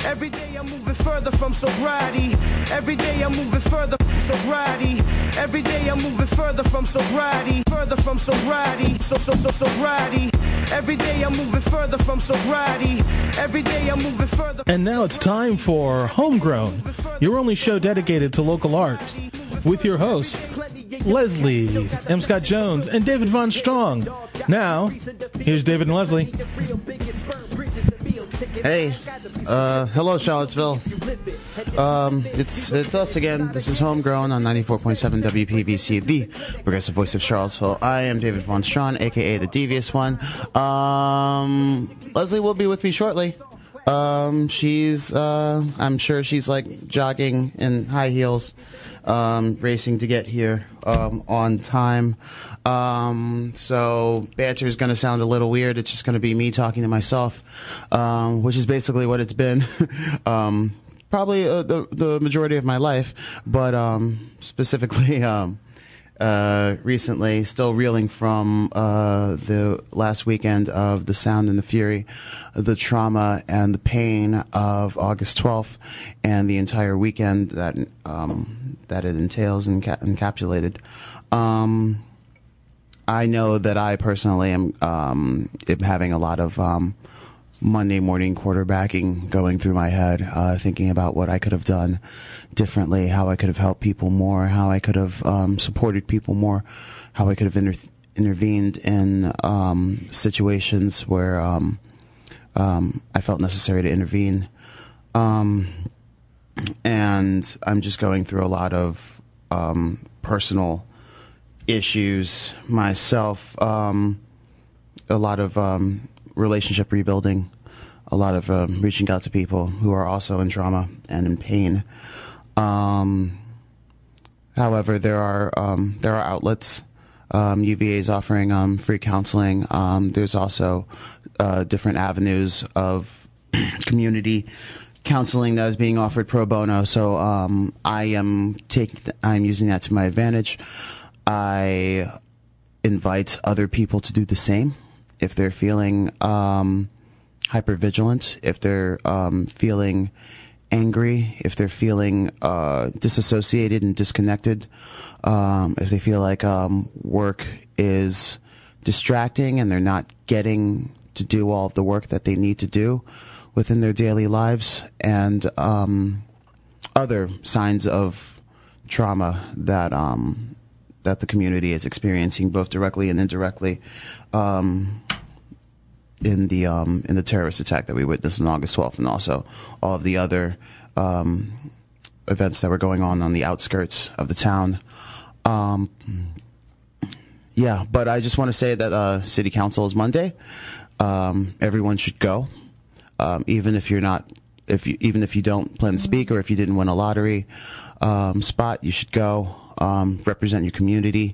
Every day I'm moving further from sobriety. Every day I'm moving further from sobriety. Every day I'm moving further from sobriety. Further from sobriety. Sobriety. Every day I'm moving further from sobriety. Every day I'm moving further. And now it's time for Homegrown, your only show dedicated to local arts, with your hosts, Leslie M. Scott Jones and David Von Strong. Now, here's David and Leslie. Hey, hello Charlottesville. It's us again. This is Homegrown on 94.7 WPVC, the progressive voice of Charlottesville. I am David Von Strong, aka the Devious One. Leslie will be with me shortly. She's I'm sure she's like jogging in high heels, racing to get here on time. So banter is going to sound a little weird. It's just going to be me talking to myself, which is basically what it's been. Probably the majority of my life, but specifically recently, still reeling from the last weekend of the sound and the fury, the trauma and the pain of August 12th, and the entire weekend that it entails and encapsulated. I know that I personally am having a lot of Monday morning quarterbacking going through my head, thinking about what I could have done differently, how I could have helped people more, how I could have supported people more, how I could have intervened in situations where I felt necessary to intervene. And I'm just going through a lot of personal issues myself, a lot of relationship rebuilding, a lot of reaching out to people who are also in trauma and in pain. However, there are outlets. UVA is offering free counseling. There's also different avenues of community counseling that is being offered pro bono. So I'm using that to my advantage. I invite other people to do the same if they're feeling hypervigilant, if they're feeling angry, if they're feeling disassociated and disconnected, if they feel like work is distracting and they're not getting to do all of the work that they need to do within their daily lives, and other signs of trauma that the community is experiencing, both directly and indirectly, in the terrorist attack that we witnessed on August 12th, and also all of the other events that were going on the outskirts of the town. But I just want to say that City Council is Monday. Everyone should go, even if you don't plan to speak, or if you didn't win a lottery spot, you should go. Represent your community,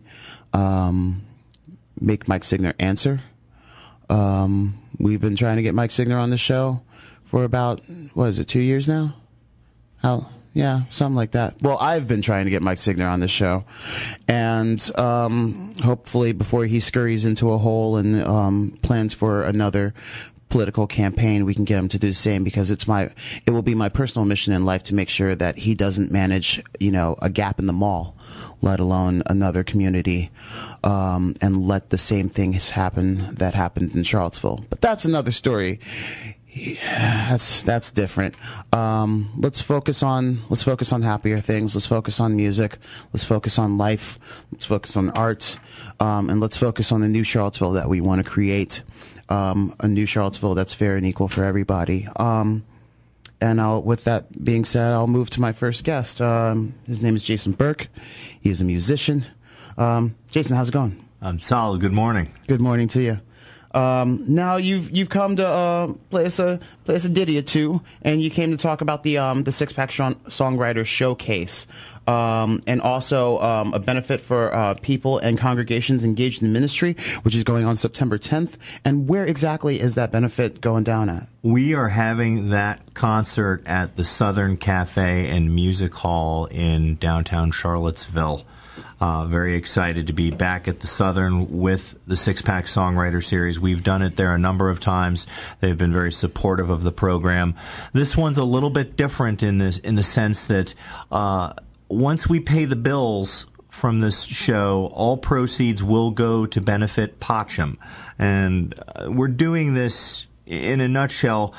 make Mike Signer answer. We've been trying to get Mike Signer on the show for about, 2 years now? Something like that. Well, I've been trying to get Mike Signer on the show, and hopefully before he scurries into a hole and plans for another political campaign, we can get him to do the same, because it will be my personal mission in life to make sure that he doesn't manage, a gap in the mall, let alone another community, and let the same things happen that happened in Charlottesville. But that's another story. Yeah, that's different. Let's focus on happier things. Let's focus on music. Let's focus on life. Let's focus on art, and let's focus on the new Charlottesville that we want to create. A new Charlottesville that's fair and equal for everybody. With that being said, I'll move to my first guest. His name is Jason Burke. He is a musician. Jason, how's it going? I'm solid. Good morning. Good morning to you. Now you've come to play us a ditty or two, and you came to talk about the Six Pack Songwriter Showcase, and also a benefit for people and congregations engaged in ministry, which is going on September 10th. And where exactly is that benefit going down at? We are having that concert at the Southern Cafe and Music Hall in downtown Charlottesville. Very excited to be back at the Southern with the Six Pack Songwriter Series. We've done it there a number of times. They've been very supportive of the program. This one's a little bit different in the sense that once we pay the bills from this show, all proceeds will go to benefit Pacem. And we're doing this, in a nutshell,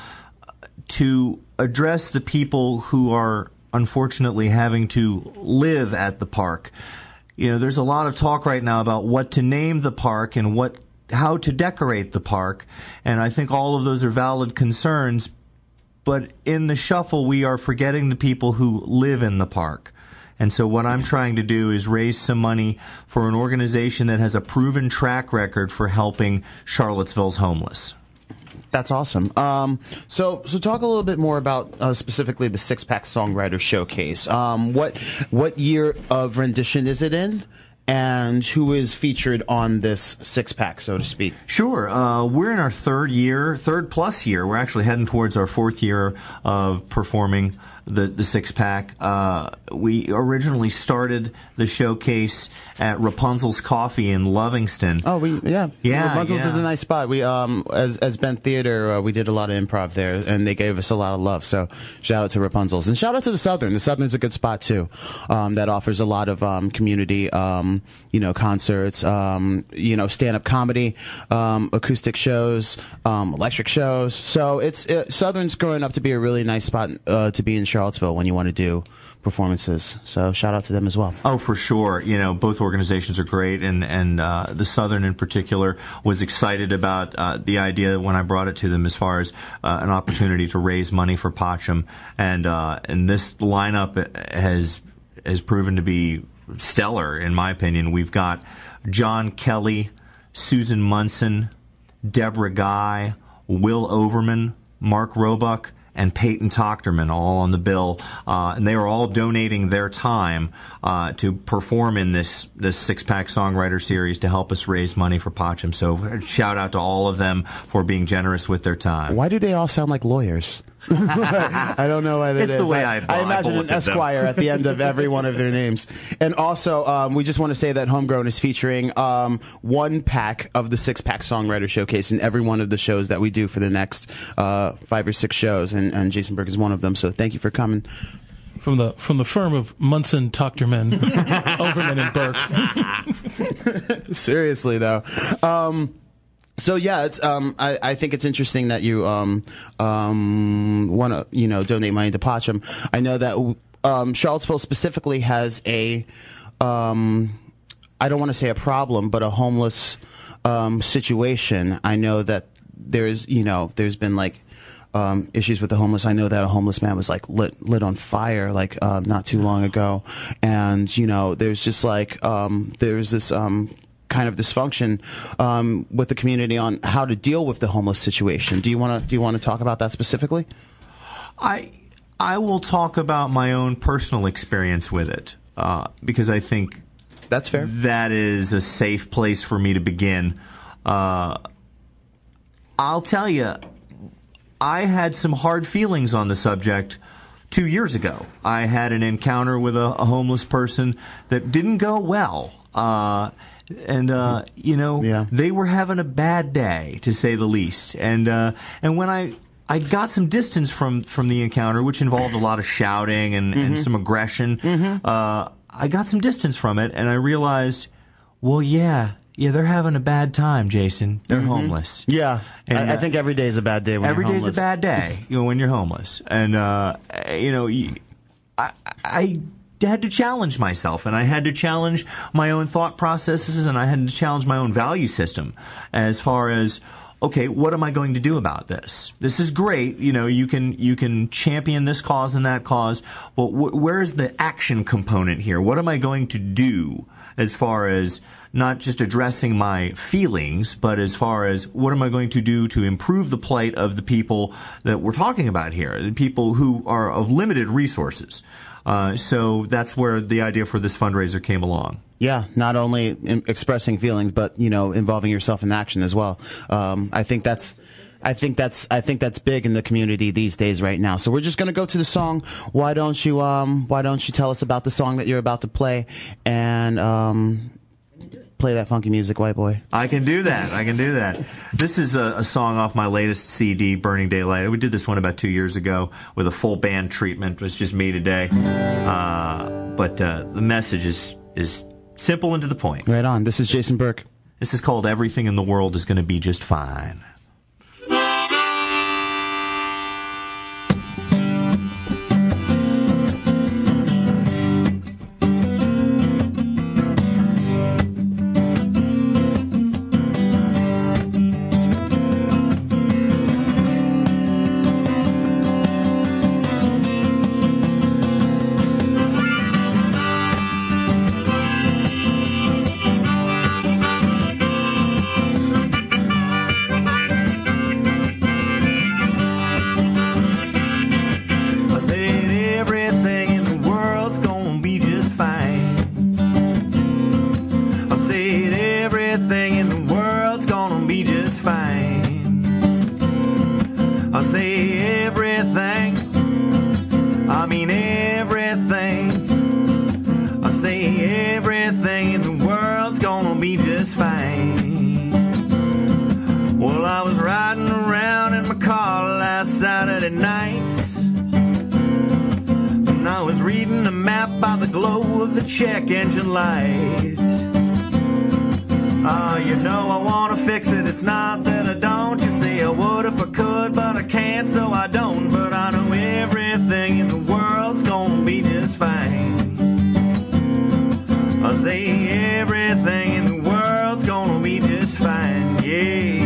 to address the people who are unfortunately having to live at the park. You know, there's a lot of talk right now about what to name the park and how to decorate the park, and I think all of those are valid concerns, but in the shuffle we are forgetting the people who live in the park. And so what I'm trying to do is raise some money for an organization that has a proven track record for helping Charlottesville's homeless. That's awesome. So talk a little bit more about specifically the Six Pack Songwriter Showcase. What year of rendition is it in? And who is featured on this six pack, so to speak? Sure. We're in our third plus year. We're actually heading towards our fourth year of performing the six pack. We originally started the showcase at Rapunzel's Coffee in Lovingston. Oh, Rapunzel's is a nice spot. We as Bent Theater, we did a lot of improv there, and they gave us a lot of love. So shout out to Rapunzel's, and shout out to the Southern. The Southern's a good spot too. That offers a lot of community, concerts, stand-up comedy, acoustic shows, electric shows. So Southern's growing up to be a really nice spot to be in Charlottesville when you want to do performances. So shout out to them as well. Oh, for sure. Both organizations are great, and the Southern in particular was excited about the idea when I brought it to them as far as an opportunity to raise money for Pacem, and this lineup has proven to be stellar, in my opinion. We've got John Kelly, Susan Munson, Deborah Guy, Will Overman, Mark Roebuck, and Peyton Tochterman all on the bill, and they are all donating their time to perform in this six-pack songwriter series to help us raise money for Pacem. So shout out to all of them for being generous with their time. Why do they all sound like lawyers? I don't know why that it's is. The way I imagine an Esquire them. At the end of every one of their names. And also, we just want to say that Homegrown is featuring one pack of the six-pack songwriter showcase in every one of the shows that we do for the next 5 or 6 shows, and Jason Berg is one of them. So thank you for coming. From the firm of Munson, Tochterman, Overman, and Burke. Seriously, though. So yeah, it's I think it's interesting that you want to donate money to Pacem. I know that Charlottesville specifically has a I don't want to say a problem, but a homeless situation. I know that there's been like issues with the homeless. I know that a homeless man was like lit on fire not too long ago, and there's just there's this kind of dysfunction with the community on how to deal with the homeless situation. Do you want to talk about that specifically? I will talk about my own personal experience with it because I think that's fair. That is a safe place for me to begin. I'll tell you, I had some hard feelings on the subject 2 years ago. I had an encounter with a homeless person that didn't go well. They were having a bad day, to say the least. And when I got some distance from the encounter, which involved a lot of shouting and some aggression, I got some distance from it, and I realized, well, yeah, they're having a bad time, Jason. They're homeless. Yeah, and I think every day is a bad day when you're homeless. Every day's a bad day, when you're homeless. And, I had to challenge myself, and I had to challenge my own thought processes, and I had to challenge my own value system as far as, okay, what am I going to do about this? This is great. You can champion this cause and that cause, but where is the action component here? What am I going to do as far as not just addressing my feelings, but as far as what am I going to do to improve the plight of the people that we're talking about here, the people who are of limited resources. So that's where the idea for this fundraiser came along. Yeah, not only expressing feelings, but involving yourself in action as well. I think that's I think that's big in the community these days right now. So we're just gonna go to the song. Why don't you tell us about the song that you're about to play and play that funky music, white boy? I can do that. This is a song off my latest CD, Burning Daylight. We did this one about 2 years ago with a full band treatment. It's just me today. But the message is simple and to the point. Right on. This is Jason Burke. This is called Everything in the World is Going to Be Just Fine. Check engine light. You know I wanna fix it. It's not that I don't. You see I would if I could, but I can't, so I don't. But I know everything in the world's gonna be just fine. I say everything in the world's gonna be just fine. Yeah.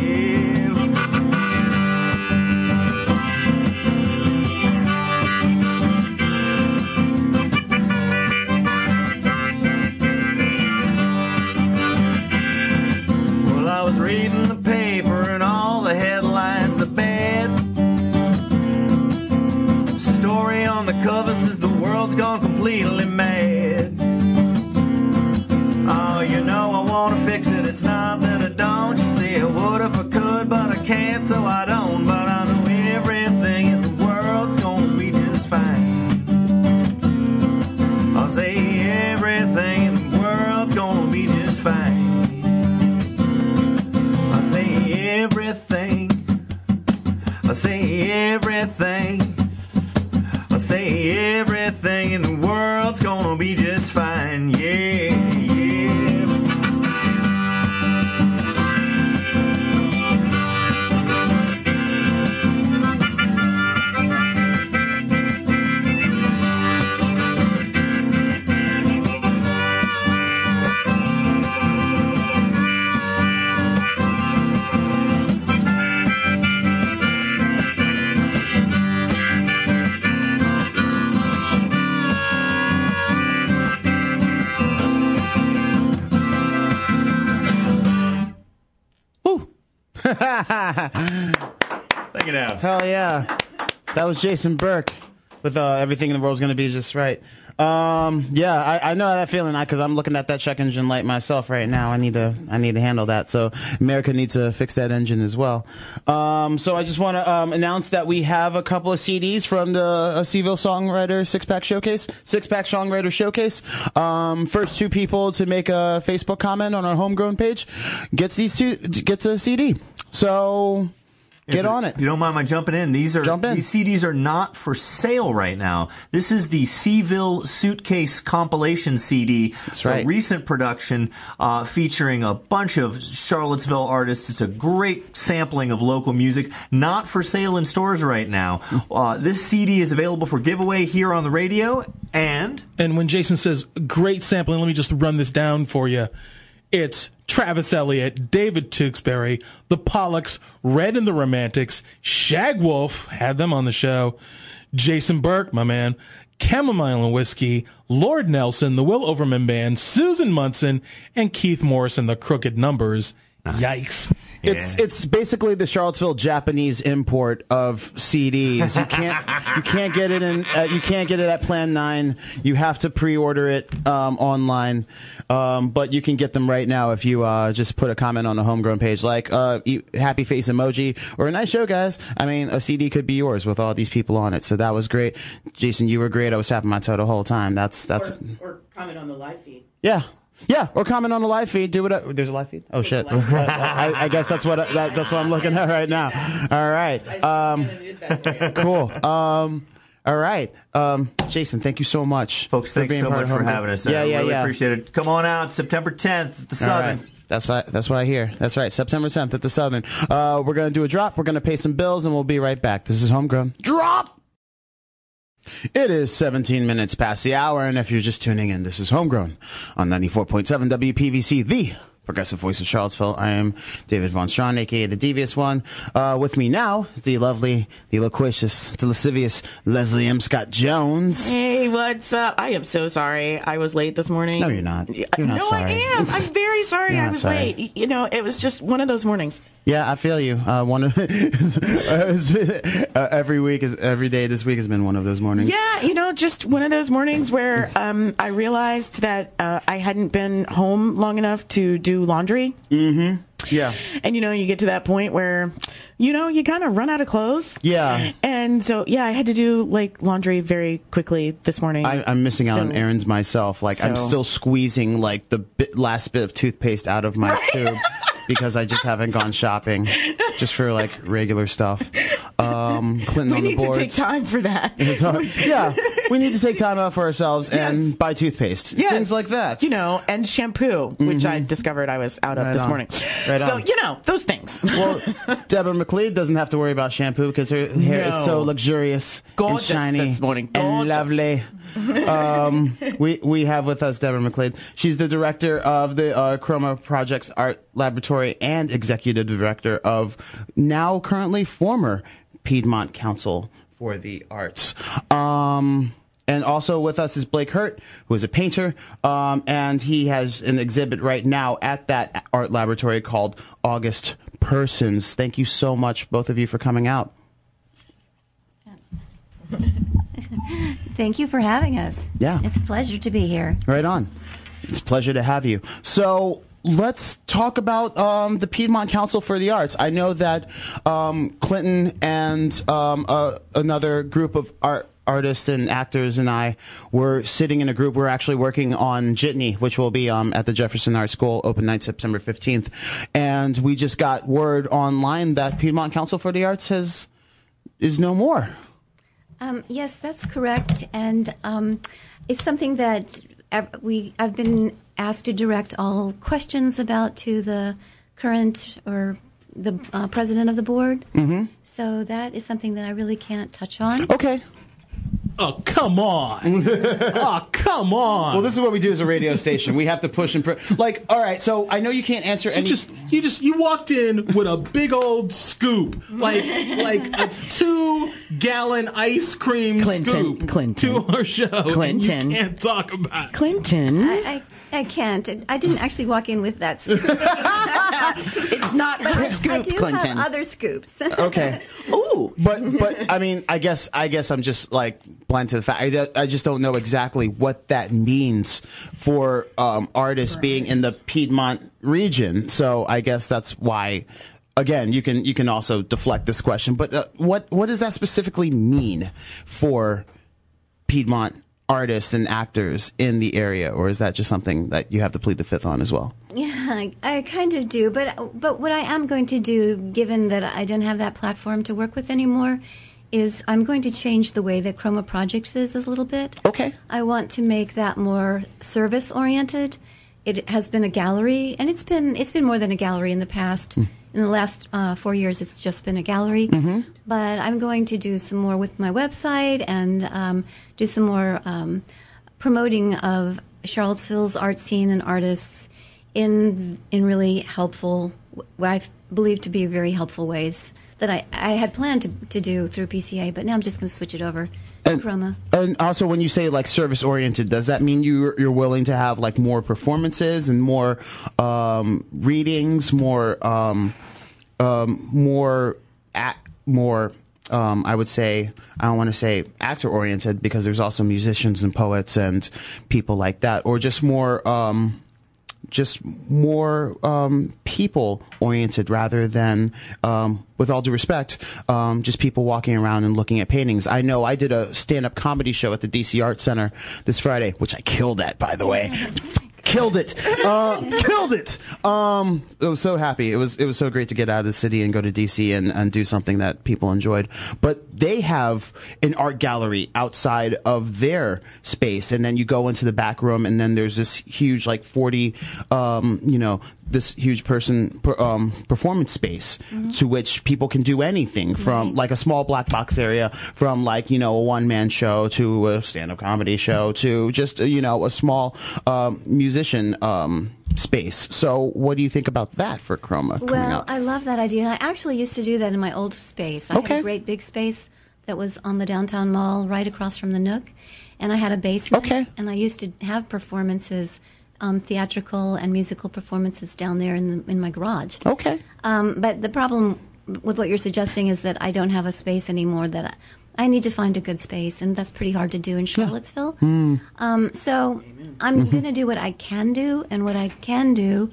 Reading the paper and all the headlines are bad. Story on the cover says the world's gone completely mad. Oh, you know I wanna fix it. It's not that I don't. You see I would if I could, but I can't, so I don't. But I know everything in the world's gonna be just fine. I'll say everything in the world's gonna be just fine. Everything, I say everything, I say everything in the world's gonna be just fine, yeah, yeah. Thank you now. Hell yeah. That was Jason Burke with Everything in the World's Gonna Be Just Right. Yeah, I know that feeling because I'm looking at that check engine light myself right now. I need to handle that. So America needs to fix that engine as well. So I just want to announce that we have a couple of CDs from the Seville Songwriter Six-Pack Songwriter Showcase. First two people to make a Facebook comment on our Homegrown page gets a CD. So get on it. If you don't mind my jumping in, these CDs are not for sale right now. This is the Seville Suitcase compilation CD. That's right. It's a recent production featuring a bunch of Charlottesville artists. It's a great sampling of local music. Not for sale in stores right now. This CD is available for giveaway here on the radio. And when Jason says great sampling, let me just run this down for you. It's Travis Elliott, David Tewksbury, The Pollocks, Red and the Romantics, Shag Wolf, had them on the show, Jason Burke, my man, Chamomile and Whiskey, Lord Nelson, the Will Overman Band, Susan Munson, and Keith Morris and the Crooked Numbers. Nice. Yikes. It's basically the Charlottesville Japanese import of CDs. You can't get it at Plan 9. You have to pre-order it online, but you can get them right now if you just put a comment on the Homegrown page, like happy face emoji or a nice show, guys. I mean, a CD could be yours with all these people on it. So that was great, Jason. You were great. I was tapping my toe the whole time. That's or comment on the live feed. Yeah, or comment on the live feed. Do it. There's a live feed. Oh shit! I guess that's what I'm looking at right now. All right. Cool. All right. Jason, thank you so much, folks. Thanks so much for having us. Yeah, really appreciate it. Come on out, September 10th at the Southern. Right. That's what I hear. That's right. September 10th at the Southern. We're gonna do a drop. We're gonna pay some bills, and we'll be right back. This is Homegrown. Drop. It is 17 minutes past the hour, and if you're just tuning in, this is Homegrown on 94.7 WPVC, the progressive voice of Charlottesville. I am David Von Strawn, a.k.a. the Devious One. With me now is the lovely, the loquacious, the lascivious Leslie M. Scott Jones. Hey, what's up? I am so sorry I was late this morning. No, you're not. You're not sorry. I am. I'm very sorry I was sorry. late. You know, it was just one of those mornings. Yeah, I feel you. Every day this week has been one of those mornings. Yeah, you know, just one of those mornings where I realized that I hadn't been home long enough to do laundry. Mm-hmm. Yeah. And, you know, you get to that point where, you know, you kind of run out of clothes. Yeah. And so, yeah, I had to do, like, laundry very quickly this morning. I'm missing out on errands myself. Like, I'm still squeezing, like, the last bit of toothpaste out of my tube. Because I just haven't gone shopping just for like regular stuff. Clinton on the boards. We need to take time for that. Yeah, we need to take time out for ourselves and buy toothpaste. Yes. Things like that. You know, and shampoo, which I discovered I was out of this morning. So, you know, those things. Well, Deborah McLeod doesn't have to worry about shampoo because her hair is so luxurious gorgeous and shiny this morning. and lovely. We have with us Deborah McLeod. She's the director of the Chroma Projects Art Laboratory and executive director of now currently former Piedmont Council for the Arts. And also with us is Blake Hurt, who is a painter, and he has an exhibit right now at that art laboratory called August Persons. Thank you so much, both of you, for coming out. Thank you for having us. Yeah. It's a pleasure to be here. Right on. It's a pleasure to have you. So let's talk about the Piedmont Council for the Arts. I know that Clinton and another group of artists and actors and I were sitting in a group. We're actually working on Jitney, which will be at the Jefferson Art School, open night September 15th. And we just got word online that Piedmont Council for the Arts is no more. Yes, that's correct, and it's something that I've been asked to direct all questions about to the current or the president of the board. Mm-hmm. So that is something that I really can't touch on. Okay. Oh, come on. Oh, come on. Well, this is what we do as a radio station. We have to push and like, all right, so I know you can't answer any. You walked in with a big old scoop, like a 2-gallon ice cream scoop to our show. Clinton. You can't talk about it. Clinton. I can't. I didn't actually walk in with that scoop. It's not her scoop, I do Clinton. have other scoops. Okay. Ooh. But I mean, I guess I'm just like blind to the fact. I just don't know exactly what that means for artists being in the Piedmont region. So I guess that's why. Again, you can also deflect this question, but what does that specifically mean for Piedmont artists and actors in the area, or is that just something that you have to plead the fifth on as well? Yeah, I kind of do, but what I am going to do, given that I don't have that platform to work with anymore, is I'm going to change the way that Chroma Projects is a little bit. Okay. I want to make that more service-oriented. It has been a gallery, and it's been more than a gallery in the past. In the last 4 years, it's just been a gallery. Mm-hmm. But I'm going to do some more with my website and do some more promoting of Charlottesville's art scene and artists in really helpful, what I believe to be very helpful ways that I had planned to do through PCA, but now I'm just going to switch it over to Chroma. And also, when you say like service oriented, does that mean you're willing to have like more performances and more readings, more more I would say, I don't want to say actor oriented, because there's also musicians and poets and people like that, or just more people oriented rather than, with all due respect, just people walking around and looking at paintings. I know I did a stand-up comedy show at the DC Arts Center this Friday, which I killed at, by the way. Killed it. Killed it. I was so happy. It was so great to get out of the city and go to DC and do something that people enjoyed. But they have an art gallery outside of their space, and then you go into the back room, and then there's this huge, like 40, this huge performance space to which people can do anything from like a small black box area, from like, a one-man show to a stand-up comedy show to just, a small musician space. So what do you think about that for Chroma coming Well, up? I love that idea. And I actually used to do that in my old space. I had a great big space that was on the downtown mall right across from the Nook. And I had a basement. Okay. And I used to have performances, theatrical and musical performances down there in my garage. Okay. But the problem with what you're suggesting is that I don't have a space anymore, that I need to find a good space, and that's pretty hard to do in Charlottesville. So I'm going to do what I can do, and what I can do...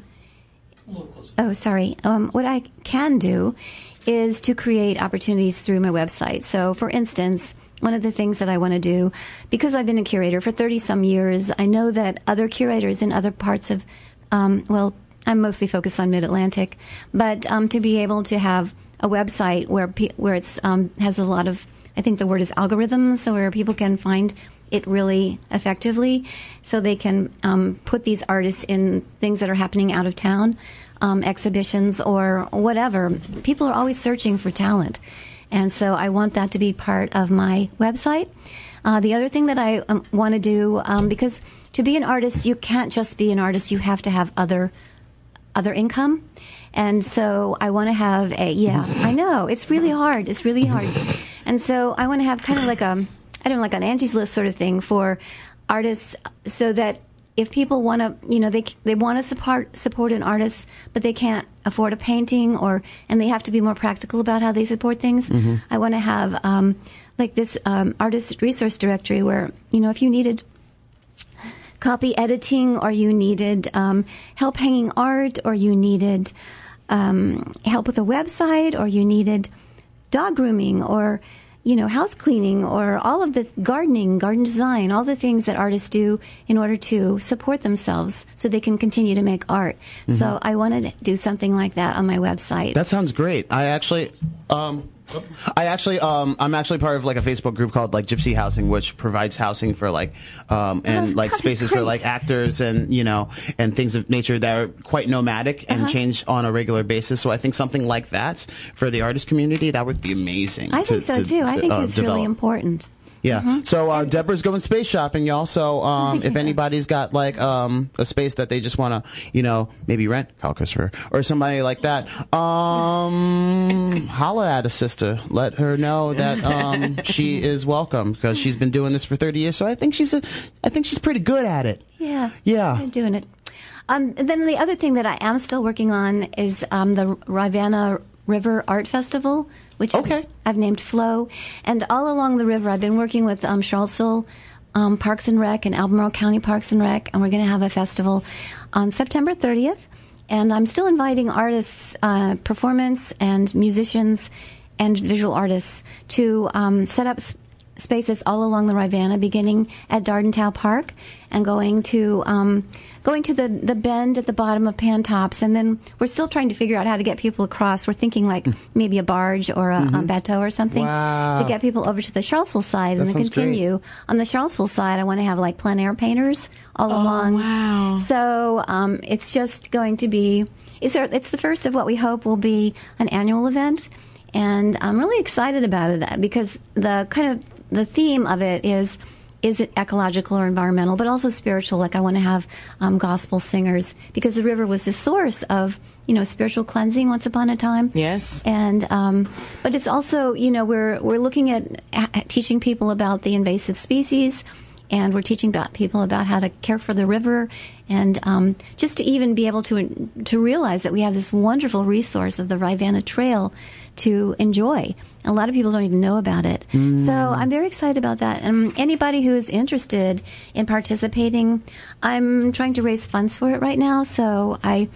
what I can do is to create opportunities through my website. So, for instance, one of the things that I want to do, because I've been a curator for 30-some years, I know that other curators in other parts of, I'm mostly focused on Mid-Atlantic, but to be able to have a website where it's has a lot of, I think the word is algorithms, so where people can find it really effectively, so they can put these artists in things that are happening out of town, exhibitions or whatever. People are always searching for talent. And so I want that to be part of my website. The other thing that I want to do, because to be an artist, you can't just be an artist. You have to have other income. And so I want to have I know, it's really hard. It's really hard. And so I want to have kind of like an Angie's List sort of thing for artists, so that if people want to, they want to support an artist, but they can't afford a painting, and they have to be more practical about how they support things. I want to have like this artist resource directory where, if you needed copy editing, or you needed help hanging art, or you needed help with a website, or you needed dog grooming, or house cleaning, or all of the garden design, all the things that artists do in order to support themselves so they can continue to make art. So I wanted to do something like that on my website. That sounds great. I'm actually part of like a Facebook group called like Gypsy Housing, which provides housing for like spaces for like actors and and things of nature that are quite nomadic and change on a regular basis. So I think something like that for the artist community, that would be amazing. I think so too. I think it's develop. really important. Yeah. So Deborah's going space shopping, y'all. So if anybody's got like a space that they just want to, maybe rent, Kyle Christopher, or somebody like that, holla at a sister. Let her know that she is welcome, because she's been doing this for 30 years. So I think she's pretty good at it. Yeah. Yeah. I'm doing it. And then the other thing that I am still working on is the Rivanna River Art Festival, which I've named Flow. And all along the river, I've been working with Charlottesville Parks and Rec and Albemarle County Parks and Rec, and we're going to have a festival on September 30th. And I'm still inviting artists, performance and musicians and visual artists to set up spaces all along the Rivanna, beginning at Dardentown Park and going to the bend at the bottom of Pantops, and then we're still trying to figure out how to get people across. We're thinking like maybe a barge or a bateau or something to get people over to the Charlottesville side, and then continue. Great. On the Charlottesville side, I want to have like plein air painters all along. Wow! So it's just going to be it's the first of what we hope will be an annual event, and I'm really excited about it because the theme of it is it ecological or environmental, but also spiritual? Like I want to have gospel singers, because the river was the source of, spiritual cleansing once upon a time. Yes. And but it's also, we're looking at teaching people about the invasive species, and we're teaching people about how to care for the river, and just to even be able to realize that we have this wonderful resource of the Rivanna Trail to enjoy. A lot of people don't even know about it. So I'm very excited about that. And anybody who is interested in participating, I'm trying to raise funds for it right now. So in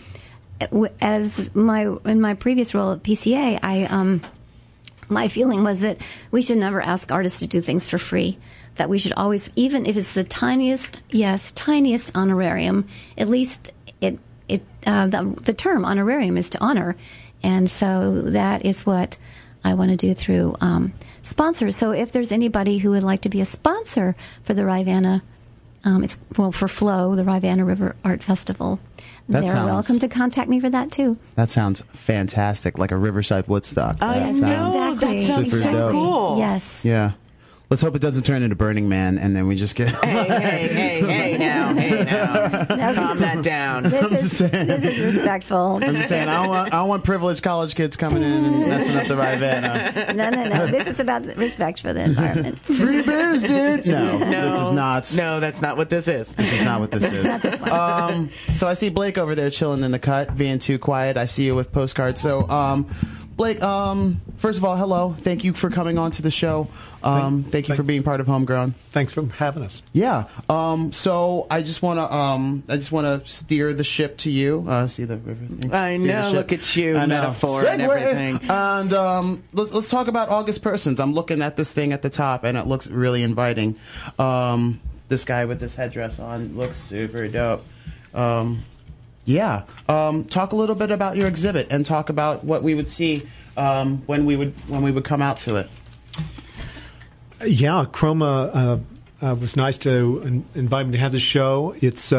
my previous role at PCA, my feeling was that we should never ask artists to do things for free. That we should always, even if it's the tiniest honorarium, at least the term honorarium is to honor. And so that is what I want to do through sponsors. So if there's anybody who would like to be a sponsor for the Rivanna, for FLOW, the Rivanna River Art Festival, they're welcome to contact me for that too. That sounds fantastic, like a Riverside Woodstock. I know. That sounds super so dope. cool. Yes. Yeah. Let's hope it doesn't turn into Burning Man, and then we just get... Hey now. Calm that down. This is respectful. I'm just saying, I don't want privileged college kids coming in and messing up the Rivanna. No. This is about respect for the environment. Free beers, dude! No, this is not. No, that's not what this is. This is not what this is. So I see Blake over there chilling in the cut, being too quiet. I see you with postcards. So, Blake, first of all, hello. Thank you for coming on to the show. Thank you for being part of Homegrown. Thanks for having us. Yeah. So I just want to steer the ship to you. See the river thing? I know. Look at you, metaphor and everything. And let's talk about August Persons. I'm looking at this thing at the top, and it looks really inviting. This guy with this headdress on looks super dope. Yeah. Talk a little bit about your exhibit and talk about what we would see when we would come out to it. Yeah, Chroma was nice to invite me to have the show. It's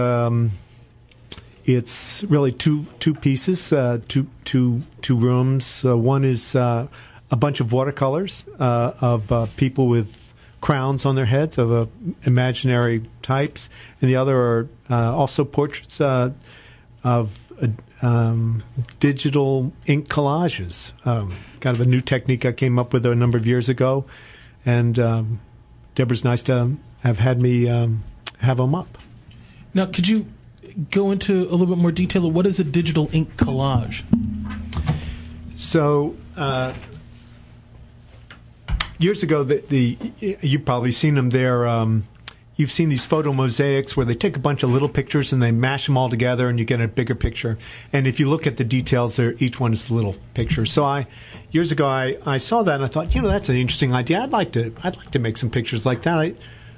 really two pieces, two rooms. One is a bunch of watercolors of people with crowns on their heads of imaginary types, and the other are also portraits of digital ink collages, kind of a new technique I came up with a number of years ago, and Deborah's nice to have had me have them up. Now, could you go into a little bit more detail of what is a digital ink collage? So, years ago, you've probably seen them there. You've seen these photo mosaics where they take a bunch of little pictures and they mash them all together and you get a bigger picture. And if you look at the details there, each one is a little picture. So years ago I saw that and I thought, that's an interesting idea. I'd like to make some pictures like that.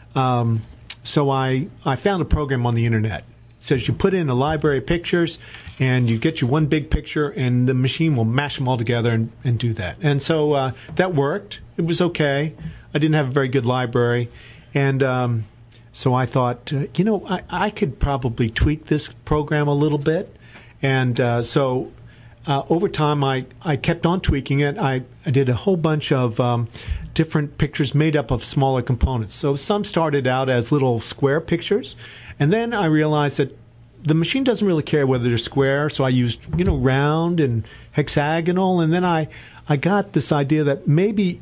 So I found a program on the internet. It says you put in a library of pictures and you get your one big picture and the machine will mash them all together and do that. And so that worked. It was okay. I didn't have a very good library. And so I thought, I could probably tweak this program a little bit. And so over time, I kept on tweaking it. I did a whole bunch of different pictures made up of smaller components. So some started out as little square pictures. And then I realized that the machine doesn't really care whether they're square. So I used, round and hexagonal. And then I got this idea that maybe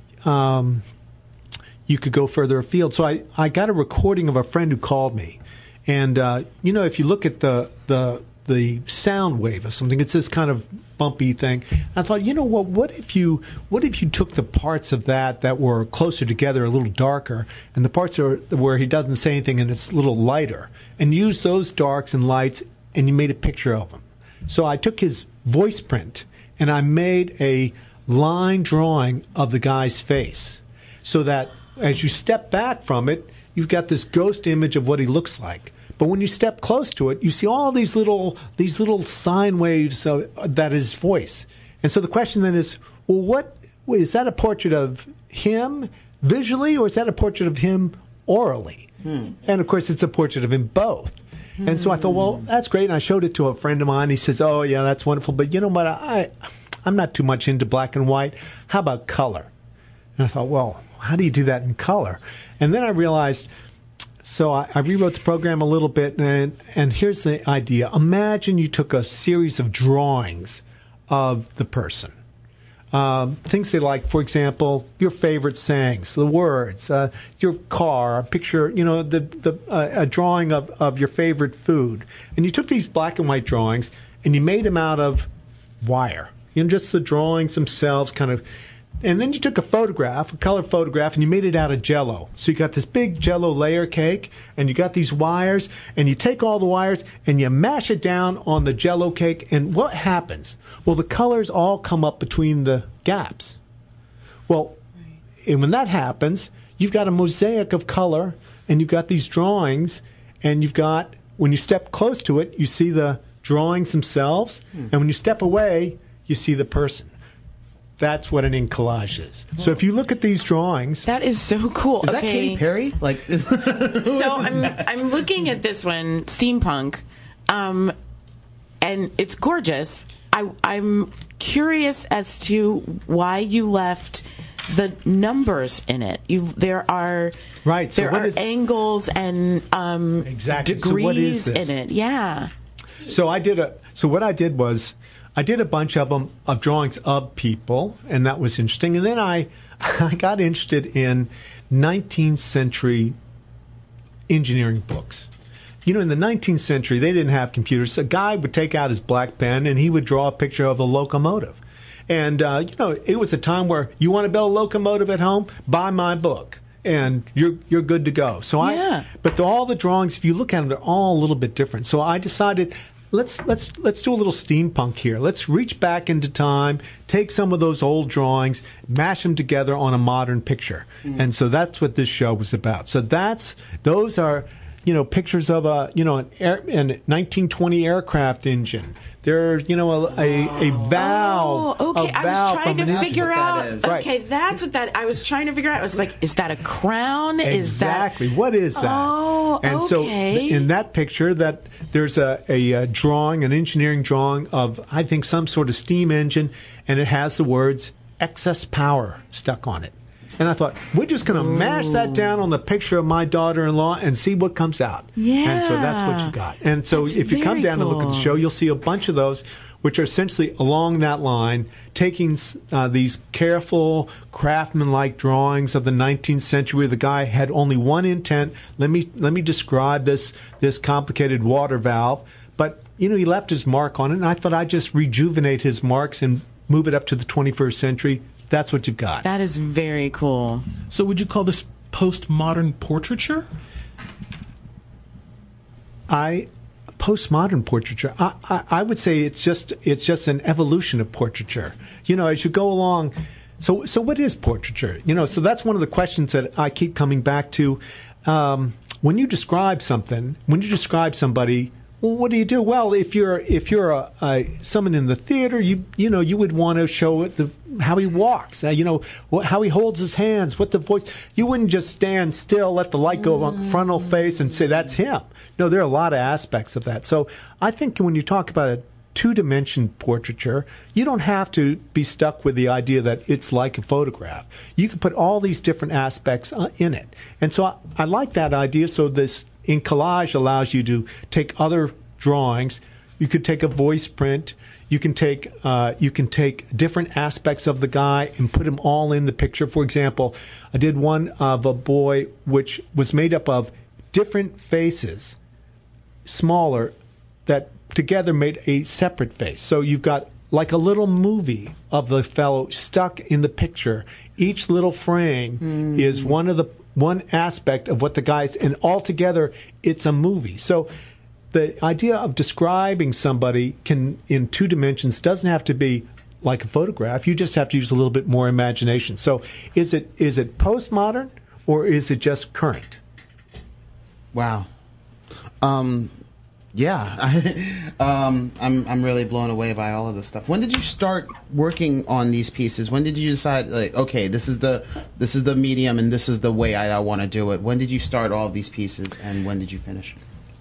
you could go further afield. So I got a recording of a friend who called me. And, if you look at the sound wave or something, it's this kind of bumpy thing. I thought, what if you took the parts of that were closer together, a little darker, and the parts where he doesn't say anything and it's a little lighter, and use those darks and lights, and you made a picture of him. So I took his voice print, and I made a line drawing of the guy's face, so that as you step back from it, you've got this ghost image of what he looks like. But when you step close to it, you see all these little sine waves that is voice. And so the question then is, well, is that a portrait of him visually, or is that a portrait of him orally? And of course, it's a portrait of him both. And so I thought, well, that's great. And I showed it to a friend of mine. He says, oh, yeah, that's wonderful. But you know what? I'm not too much into black and white. How about color? And I thought, well, how do you do that in color? And then I realized, so I rewrote the program a little bit, and here's the idea. Imagine you took a series of drawings of the person. things they like, for example, your favorite sayings, the words, your car, a picture, a drawing of your favorite food. And you took these black and white drawings and you made them out of wire. Just the drawings themselves kind of. And then you took a photograph, a color photograph, and you made it out of Jell-O. So you got this big Jell-O layer cake, and you got these wires, and you take all the wires, and you mash it down on the Jell-O cake, and what happens? Well, the colors all come up between the gaps. Well, and when that happens, you've got a mosaic of color, and you've got these drawings, and you've got, when you step close to it, you see the drawings themselves, and when you step away, you see the person. That's what an ink collage is. So if you look at these drawings, that is so cool. Is that Katy Perry? So I'm looking at this one, steampunk, and it's gorgeous. I'm curious as to why you left the numbers in it. There are angles and exactly. degrees so what is this? in it. Yeah. So what I did was I did a bunch of them of drawings of people, and that was interesting. And then I got interested in 19th century engineering books. In the 19th century, they didn't have computers. A guy would take out his black pen and he would draw a picture of a locomotive. And it was a time where you want to build a locomotive at home, buy my book, and you're good to go. So but all the drawings, if you look at them, they're all a little bit different. So I decided, Let's do a little steampunk here. Let's reach back into time, take some of those old drawings, mash them together on a modern picture. And so that's what this show was about. So those are, pictures of an 1920 aircraft engine. There's, a valve. Oh, okay. I was trying to figure out. Okay, that's what that. I was trying to figure out. I was like, is that a crown? Exactly. What is that? Oh, and okay. so in that picture, there's a drawing, an engineering drawing of, I think, some sort of steam engine, and it has the words excess power stuck on it. And I thought, we're just going to mash that down on the picture of my daughter-in-law and see what comes out. Yeah. And so that's what you got. And so if you come down and look at the show, you'll see a bunch of those, which are essentially along that line, taking these careful, craftsman-like drawings of the 19th century where the guy had only one intent. Let me describe this complicated water valve. But, he left his mark on it, and I thought I'd just rejuvenate his marks and move it up to the 21st century. That's what you've got. That is very cool. So would you call this postmodern portraiture? Postmodern portraiture. I would say it's just an evolution of portraiture. As you go along. So what is portraiture? So that's one of the questions that I keep coming back to. When you describe something, when you describe somebody, well, what do you do? Well, if you're someone in the theater, you would want to show how he walks, how he holds his hands, what the voice. You wouldn't just stand still, let the light go on frontal face, and say that's him. No, there are a lot of aspects of that. So I think when you talk about a two-dimension portraiture, you don't have to be stuck with the idea that it's like a photograph. You can put all these different aspects in it, and so I like that idea. So this in collage allows you to take other drawings. You could take a voice print. You can take different aspects of the guy and put them all in the picture. For example, I did one of a boy which was made up of different faces, smaller, that together made a separate face. So you've got like a little movie of the fellow stuck in the picture. Each little frame is one aspect of what the guy's, and altogether it's a movie. So the idea of describing somebody in two dimensions doesn't have to be like a photograph. You just have to use a little bit more imagination. So is it postmodern or is it just current? Wow. Yeah, I'm really blown away by all of this stuff. When did you start working on these pieces? When did you decide, like, okay, this is the medium and this is the way I want to do it? When did you start all of these pieces and when did you finish?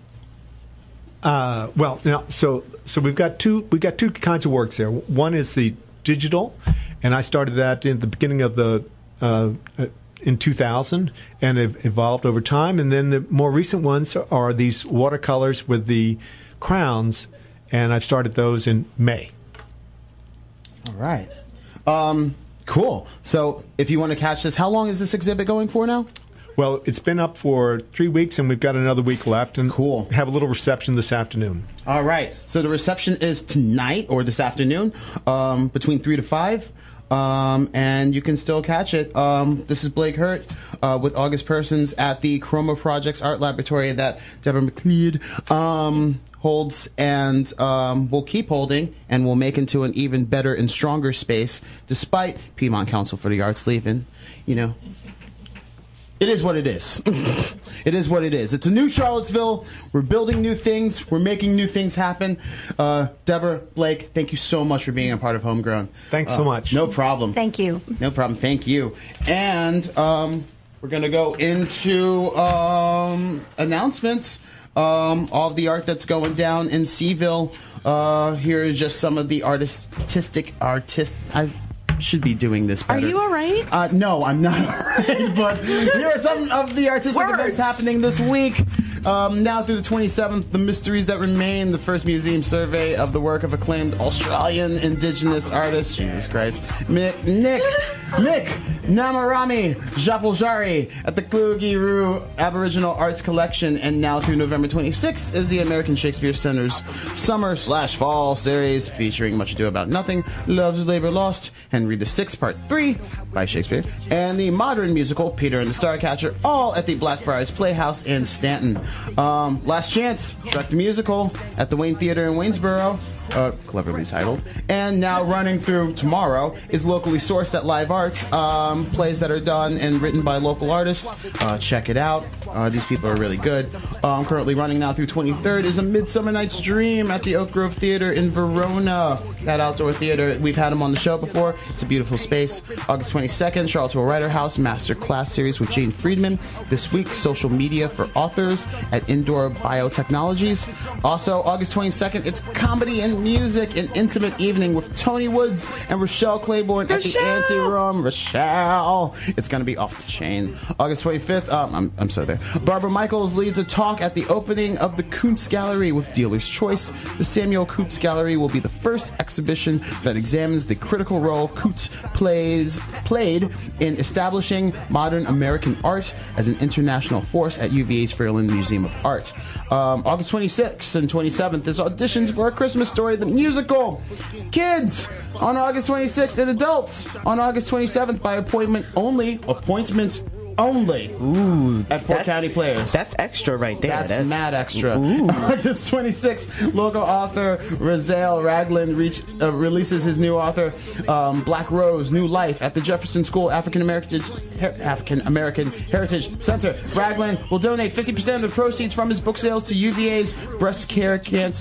Well, now, so we've got two kinds of works there. One is the digital, and I started that in the beginning of in 2000, and it evolved over time. And then the more recent ones are these watercolors with the crowns, and I've started those in May. All right. Cool. So if you want to catch this, how long is this exhibit going for now? Well, it's been up for 3 weeks, and we've got another week left. And cool. Have a little reception this afternoon. All right. So the reception is tonight or this afternoon, between 3 to 5. And you can still catch it. This is Blake Hurt with August Persons at the Chroma Projects Art Laboratory that Deborah McLeod holds and will keep holding and will make into an even better and stronger space despite Piedmont Council for the Arts leaving. You know, it is what it is. It is what it is. It's a new Charlottesville. We're building new things. We're making new things happen. Deborah, Blake, thank you so much for being a part of Homegrown. Thanks so much. No problem. Thank you. No problem. Thank you. And we're going to go into announcements. All of the art that's going down in Seaville. Here is just some of the artists. I should be doing this better. Are you all right? No, I'm not all right. But here are some of the artistic events happening this week. Now through the 27th, The Mysteries That Remain, the first museum survey of the work of acclaimed Australian Indigenous artist, Jesus Christ, Nick Namarami Japaljari at the Kluge-Ruhe Aboriginal Arts Collection. And now through November 26th is the American Shakespeare Center's Summer/Fall series featuring Much Ado About Nothing, Love's Labor Lost, Henry VI Part 3 by Shakespeare, and the modern musical Peter and the Starcatcher, all at the Blackfriars Playhouse in Stanton. Last Chance, Shrek the Musical at the Wayne Theater in Waynesboro, cleverly titled. And now running through tomorrow is locally sourced at Live Arts, plays that are done and written by local artists. Check it out. These people are really good. Currently running now through 23rd is A Midsummer Night's Dream at the Oak Grove Theater in Verona. That outdoor theater, we've had them on the show before. It's a beautiful space. August 22nd, Charlottesville Writer House Master Class Series with Jane Friedman. This week, social media for authors at Indoor Biotechnologies. Also, August 22nd, it's comedy and music, an intimate evening with Tony Woods and Rochelle Claiborne at the Anti-Room. Rochelle! It's going to be off the chain. August 25th, I'm so there. Barbara Michaels leads a talk at the opening of the Kuntz Gallery with Dealer's Choice. The Samuel Kuntz Gallery will be the first exhibition that examines the critical role Kuntz played in establishing modern American art as an international force at UVA's Fairland Museum of Art. August 26th and 27th is auditions for A Christmas Story, the musical. Kids on August 26th and adults on August 27th by appointment only. Appointments only. Ooh, at Fort County Players. That's extra right there. That's mad extra. August 26th, local author Razel Ragland releases his new author, Black Rose, New Life at the Jefferson School African American Heritage Center. Ragland will donate 50% of the proceeds from his book sales to UVA's Breast Care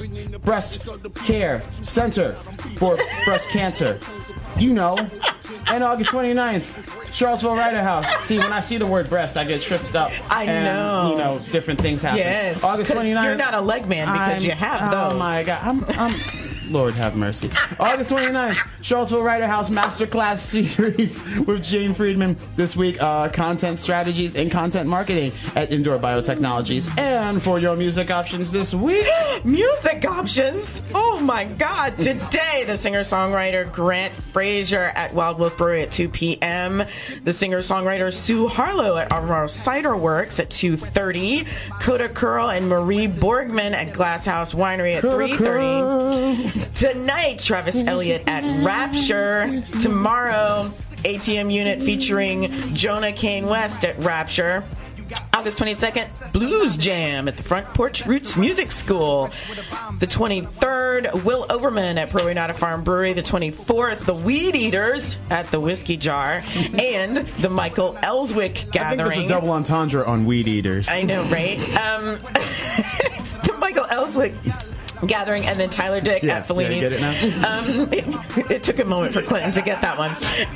Center for breast cancer. You know. And August 29th, Charlottesville Writer House. See, when I see the word breast, I get tripped up. I know. You know, different things happen. Yes. August 29th. You're not a leg man because you have those. Oh, my God. I'm Lord have mercy. August 29th, Charlottesville Writer House Masterclass Series with Jane Friedman. This week, content strategies and content marketing at Indoor Biotechnologies. And for your music options this week... Music options? Oh, my God. Today, the singer-songwriter Grant Frazier at Wild Wolf Brewery at 2 p.m. The singer-songwriter Sue Harlow at Albemarle Cider Works at 2:30. Coda Curl and Marie Borgman at Glass House Winery at 3:30. Tonight, Travis Elliott at Rapture. Tomorrow, ATM Unit featuring Jonah Kane West at Rapture. August 22nd, Blues Jam at the Front Porch Roots Music School. The 23rd, Will Overman at Prairie Nada Farm Brewery. The 24th, The Weed Eaters at the Whiskey Jar. And the Michael Ellswick Gathering. I think that's a double entendre on Weed Eaters. I know, right? The Michael Ellswick Gathering, and then Tyler Dick at Fellini's. Yeah, get it now? It took a moment for Clinton to get that one.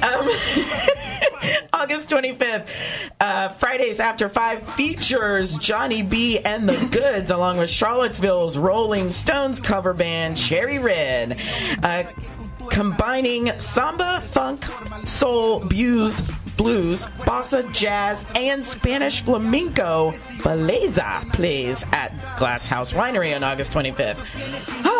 August 25th, Fridays After 5 features Johnny B. and the Goods, along with Charlottesville's Rolling Stones cover band Cherry Red, combining samba, funk, soul, blues, bossa, jazz, and Spanish flamenco. Beleza plays at Glass House Winery on August 25th.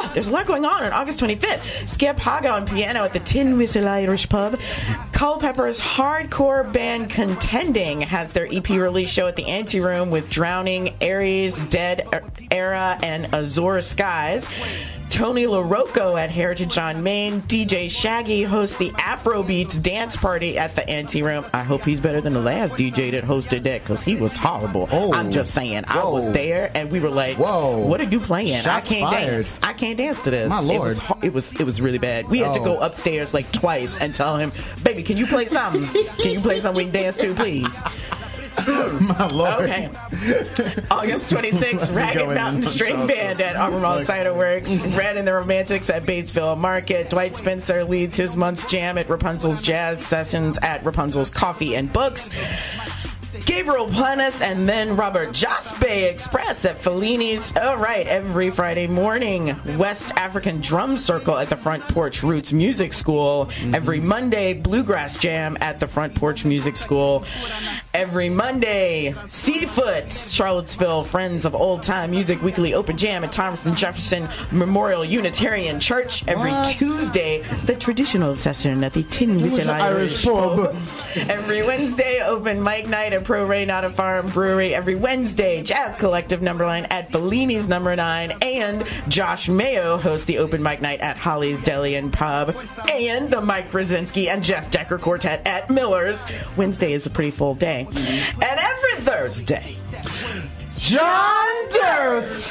there's a lot going on August 25th. Skip Haga on piano at the Tin Whistle Irish Pub. Culpepper's hardcore band Contending has their EP release show at the Anteroom with Drowning, Aries, Dead Era, and Azure Skies. Tony LaRocco at Heritage on Main. DJ Shaggy hosts the Afrobeats dance party at the Anteroom. I hope he's better than the last DJ that hosted that, because he was horrible. Oh. I'm just saying. I was there, and we were like, whoa, what are you playing? Shots I can't fired. dance. I can't dance to this. My Lord. It was really bad. We had to go upstairs like twice and tell him, baby, can you play something? Can you play something we can dance to, please? My Lord. Okay. August 26th, Ragged Mountain String Band at Albemarle Cider Works. Red and the Romantics at Batesville Market. Dwight Spencer leads his month's jam at Rapunzel's Jazz Sessions at Rapunzel's Coffee and Books. Gabriel Planis and then Robert Jaspe Express at Fellini's. All right, every Friday morning, West African Drum Circle at the Front Porch Roots Music School. Every Monday, Bluegrass Jam at the Front Porch Music School. Every Monday, Seafoot, Charlottesville Friends of Old Time Music Weekly Open Jam at Thomas and Jefferson Memorial Unitarian Church. Every Tuesday, the traditional session at the Tin Whistle Irish Pub. Every Wednesday, open mic night at Pro Reynata Farm Brewery. Every Wednesday, Jazz Collective number 9 at Bellini's number 9. And Josh Mayo hosts the open mic night at Holly's Deli and Pub. And the Mike Brzezinski and Jeff Decker Quartet at Miller's. Wednesday is a pretty full day. And every Thursday, John Dirth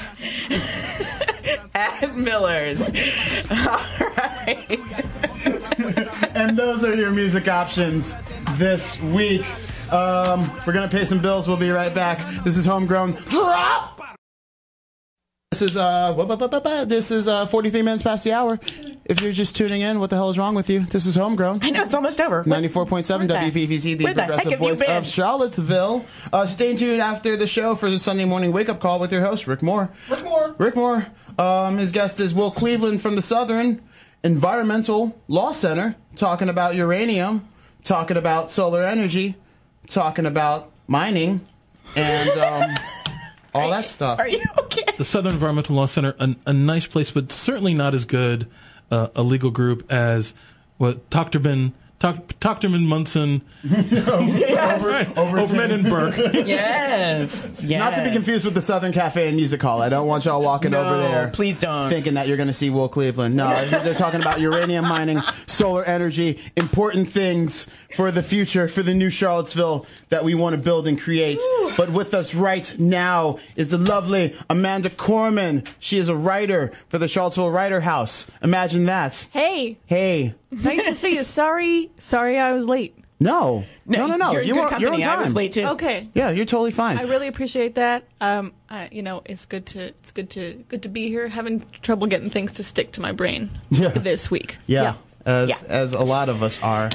at Miller's. All right. And those are your music options this week. We're going to pay some bills. We'll be right back. This is Homegrown. Drop! This is 43 minutes past the hour. If you're just tuning in, what the hell is wrong with you? This is Homegrown. I know, it's almost over. 94.7 WPVC, the progressive voice of Charlottesville. Stay tuned after the show for the Sunday morning wake-up call with your host, Rick Moore. Rick Moore. His guest is Will Cleveland from the Southern Environmental Law Center, talking about uranium, talking about solar energy, talking about mining, and all that stuff. Are you okay? The Southern Environmental Law Center, a nice place, but certainly not as good a legal group as what Tochterman Munson, Overman and Burke. Yes. Not to be confused with the Southern Cafe and Music Hall. I don't want y'all walking over there. Please don't. Thinking that you're going to see Will Cleveland. No, they're talking about uranium mining, solar energy, important things for the future, for the new Charlottesville that we want to build and create. Ooh. But with us right now is the lovely Amanda Corman. She is a writer for the Charlottesville Writer House. Imagine that. Hey. Nice to see you. Sorry I was late. No. You're in good company. You're on time. I was late too. Okay. Yeah, you're totally fine. I really appreciate that. It's good to be here. Having trouble getting things to stick to my brain this week. Yeah. As a lot of us are.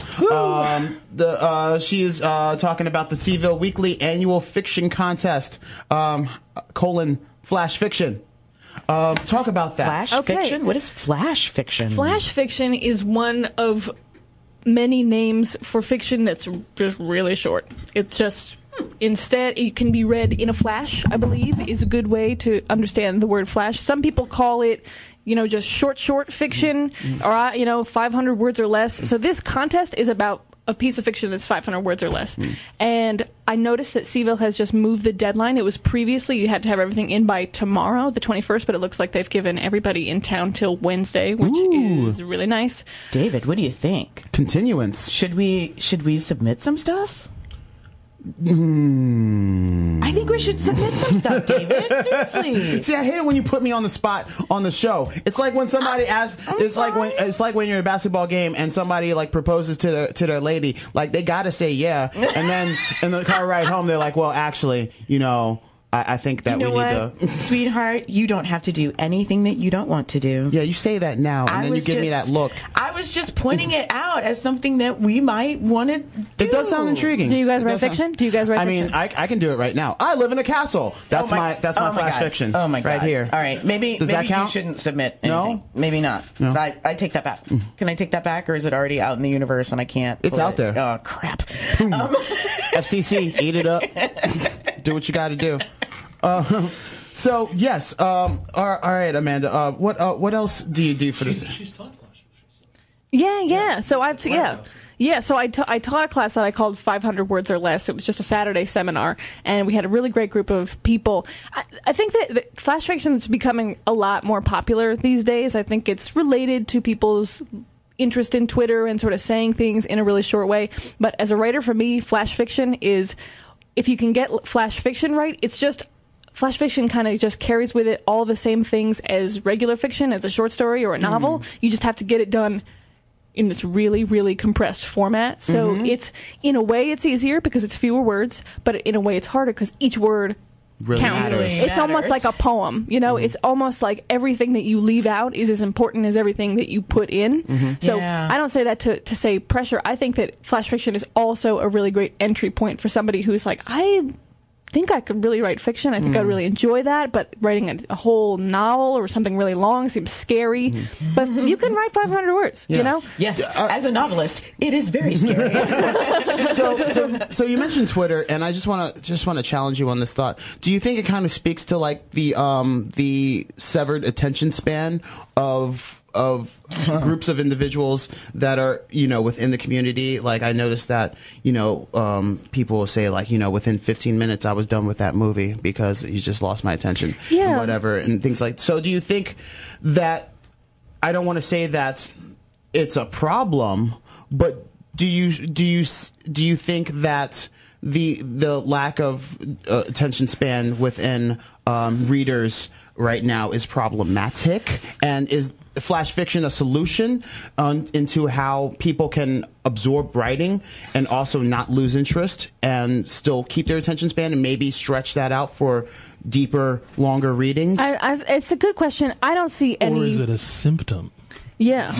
She is talking about the Seaville Weekly Annual Fiction Contest, Flash Fiction. Talk about that. Flash fiction? What is flash fiction? Flash fiction is one of many names for fiction that's just really short. It's just, instead, it can be read in a flash, I believe, is a good way to understand the word flash. Some people call it, just short fiction, or, 500 words or less. So this contest is about a piece of fiction that's 500 words or less. And I noticed that Seaville has just moved the deadline. It was previously you had to have everything in by tomorrow, the 21st, but it looks like they've given everybody in town till Wednesday, which is really nice. David, what do you think? Continuance. Should we submit some stuff? I think we should submit some stuff, David. Seriously. See, I hate it when you put me on the spot on the show. It's like when somebody asks. It's like when you're at a basketball game and somebody proposes to their lady. They gotta say yeah, and then in the car ride home they're like, well, actually, I think that we need to. Sweetheart, you don't have to do anything that you don't want to do. Yeah, you say that now, and then you give me that look. I was just pointing it out as something that we might want to do. It does sound intriguing. Do you guys write fiction? I mean, I can do it right now. I live in a castle. That's my flash fiction. Oh my God. Right here. All right, maybe that count? You shouldn't submit anything. No? Maybe not. No. I take that back. Can I take that back, or is it already out in the universe and I can't? It's out there. Oh crap. FCC, eat it up. Do what you got to do. So yes, all right, Amanda. What else do you do for this? She's taught Flash Fiction. Yeah. So So I taught a class that I called 500 Words or Less. It was just a Saturday seminar, and we had a really great group of people. I think that Flash Fiction is becoming a lot more popular these days. I think it's related to people's interest in Twitter and sort of saying things in a really short way. But as a writer, for me, Flash Fiction is, if you can get Flash Fiction right, it's just Flash Fiction kind of just carries with it all the same things as regular fiction, as a short story or a novel. You just have to get it done in this really, really compressed format. So it's, in a way, it's easier because it's fewer words, but in a way it's harder because each word Really counts. matters. It's almost like a poem, you know? It's almost like everything that you leave out is as important as everything that you put in. So I don't say that to say pressure. I think that Flash Fiction is also a really great entry point for somebody who's like, I think I could really write fiction. I think I'd really enjoy that, but writing a whole novel or something really long seems scary. But you can write 500 words, you know? Yes, as a novelist, it is very scary. So you mentioned Twitter, and I just want to challenge you on this thought. Do you think it kind of speaks to like the severed attention span of groups of individuals that are, within the community? Like, I noticed that, people will say, like, within 15 minutes I was done with that movie because you just lost my attention, and whatever, and things like. So do you think that, I don't want to say that it's a problem, but do you think that the lack of attention span within readers right now is problematic, and is Flash Fiction a solution into how people can absorb writing and also not lose interest and still keep their attention span and maybe stretch that out for deeper, longer readings? It's a good question. I don't see any. Or is it a symptom? Yeah.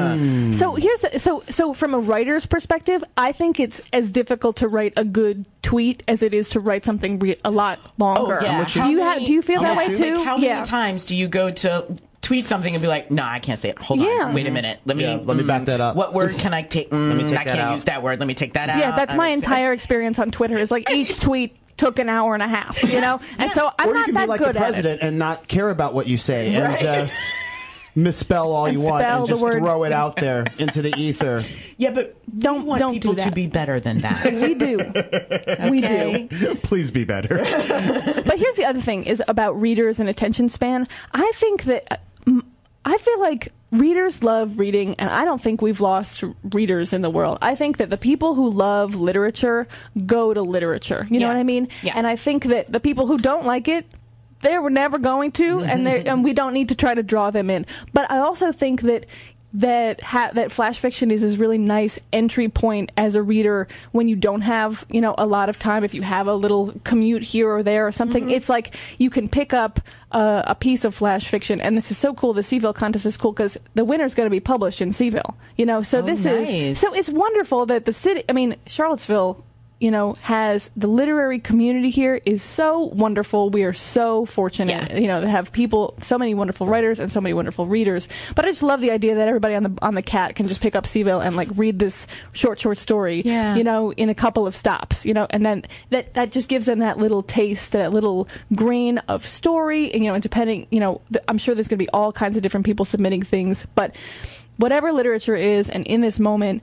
So from a writer's perspective, I think it's as difficult to write a good tweet as it is to write something a lot longer. Oh, yeah. Do you feel that way too? Like, how many times do you go to tweet something and be like, no, I can't say it. Hold on. Wait a minute. Let me back that up. What word can I take? I can't use that word. Let me take that out. Yeah, that's my entire experience on Twitter is like each tweet took an hour and a half, And so I'm not that good at it. Or you can be like the president and not care about what you say and just misspell all you want and just throw it out there into the ether. Yeah, but don't people do that. To be better than that. We do. Okay. We do. Please be better. But here's the other thing is about readers and attention span. I think that I feel like readers love reading, and I don't think we've lost readers in the world. I think that the people who love literature go to literature. You know what I mean? Yeah. And I think that the people who don't like it, they were never going to, and we don't need to try to draw them in. But I also think that Flash Fiction is this really nice entry point as a reader when you don't have, a lot of time. If you have a little commute here or there or something, it's like you can pick up a piece of Flash Fiction. And this is so cool. The Seville contest is cool because the winner's going to be published in Seville. So nice. so it's wonderful that the city. I mean, Charlottesville, has the literary community here is so wonderful. We are so fortunate, to have so many wonderful writers and so many wonderful readers. But I just love the idea that everybody on the Cat can just pick up Seville and like read this short story, in a couple of stops, and then that just gives them that little taste, that little grain of story, and depending, I'm sure there's going to be all kinds of different people submitting things, but whatever literature is, and in this moment,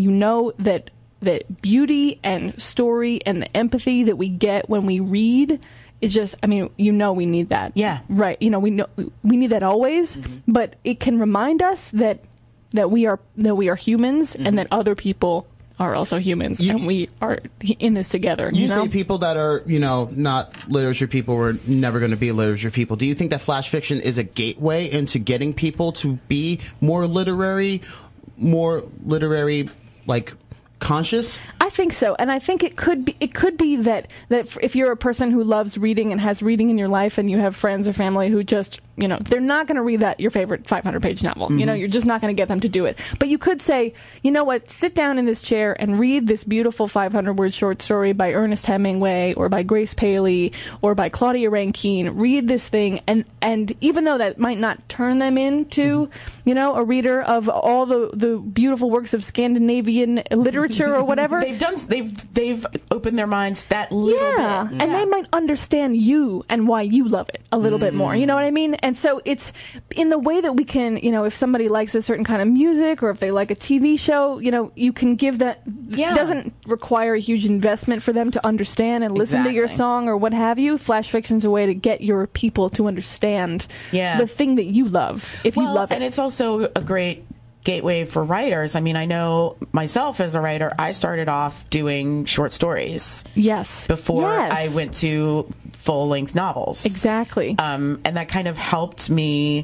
that beauty and story and the empathy that we get when we read is just, we need that. Yeah. Right. We need that always, but it can remind us that we are humans and that other people are also humans and we are in this together. You say people that are, not literature people or never going to be literature people. Do you think that Flash Fiction is a gateway into getting people to be more literary, like, conscious? I think so, and I think it could be that if you're a person who loves reading and has reading in your life, and you have friends or family who just they're not going to read your favorite 500-page novel. You're just not going to get them to do it. But you could say, you know what, sit down in this chair and read this beautiful 500-word short story by Ernest Hemingway or by Grace Paley or by Claudia Rankine. Read this thing, and even though that might not turn them into, a reader of all the beautiful works of Scandinavian literature or whatever, they've opened their minds that little bit. And they might understand you and why you love it a little bit more. You know what I mean? And so it's in the way that we can, if somebody likes a certain kind of music or if they like a TV show, you can give that. It doesn't require a huge investment for them to understand and listen to your song or what have you. Flash fiction's a way to get your people to understand the thing that you love, if you love it. And it's also a great gateway for writers. I mean, I know myself as a writer, I started off doing short stories. Yes. Before I went to full-length novels. Exactly. And that kind of helped me,